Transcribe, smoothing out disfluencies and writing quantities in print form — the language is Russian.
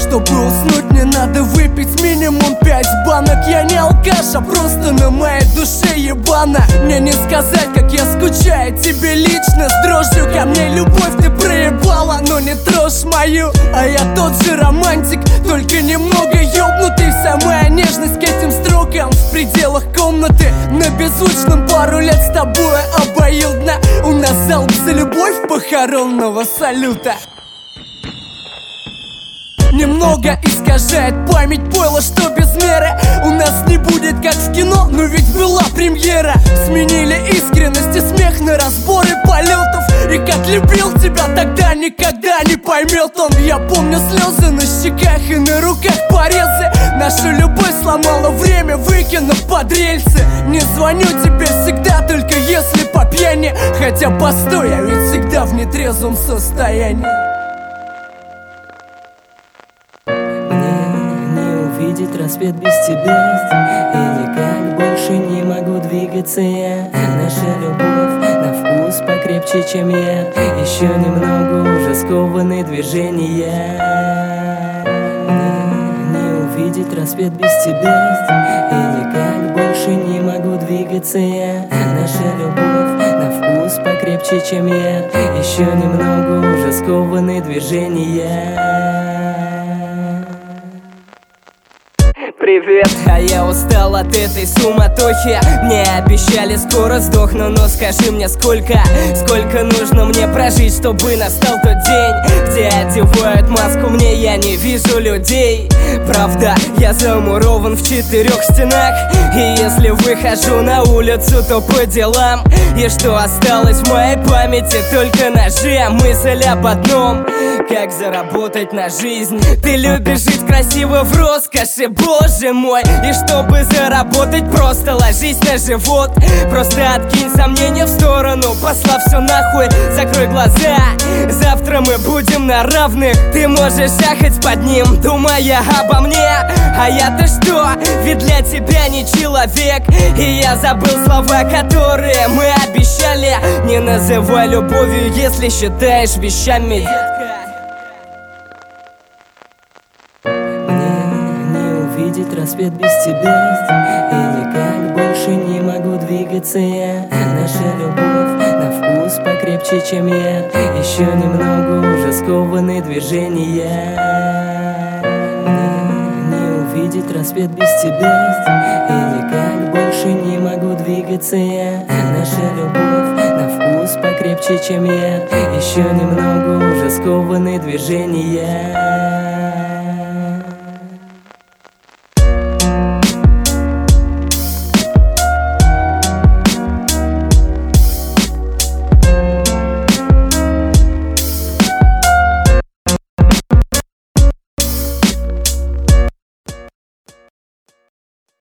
Чтобы уснуть, мне надо выпить минимум 5 банок. Я не алкаш, а просто на моей душе ебано. Мне не сказать, как я скучаю тебе лично. С дрожью ко мне любовь ты проебала, но не трожь мою. А я тот же романтик, только немного ёбнутый. Вся моя нежность к этим строкам в пределах комнаты. На беззвучном пару лет с тобой обоюдно. У нас залп за любовь похоронного салюта. Немного искажает память, пойло, что без меры. У нас не будет как в кино, но ведь была премьера. Сменили искренность и смех на разборы полетов. И как любил тебя тогда, никогда не поймет он. Я помню слезы на щеках и на руках порезы. Нашу любовь сломала время, выкинув под рельсы. Не звоню тебе всегда, только если по пьяни. Хотя постой, я ведь всегда в нетрезвом состоянии. Видеть рассвет без тебя, и никак больше не могу двигаться я. Наша любовь на вкус покрепче, чем я. Еще немного, уже скованы движения. Не увидеть рассвет без тебя, и никак больше не могу двигаться я. Наша любовь на вкус покрепче, чем я. Еще немного, уже скованы движения. Привет, а я устал от этой суматохи. Мне обещали скоро сдохну, но скажи мне сколько нужно мне прожить, чтобы настал тот день, где одевают маску мне, я не вижу людей. Правда, я замурован в 4 стенах, и если выхожу на улицу, то по делам. И что осталось в моей памяти, только ножи. Мысль об одном: как заработать на жизнь. Ты любишь жить красиво в роскоши, боже мой. И чтобы заработать, просто ложись на живот. Просто откинь сомнения в сторону, послав все нахуй. Закрой глаза, завтра мы будем на равных. Ты можешь ахать под ним, думая обо мне. А я-то что? Ведь для тебя не человек. И я забыл слова, которые мы обещали. Не называй любовью, если считаешь вещами. Видеть рассвет без тебя, и никак больше не могу двигаться я. Наша любовь на вкус покрепче, чем я. Еще немного, уже скованы движения. Не увидеть рассвет без тебя, и никак больше не могу двигаться я. Наша любовь на вкус покрепче, чем я. Еще немного, уже скованы движения.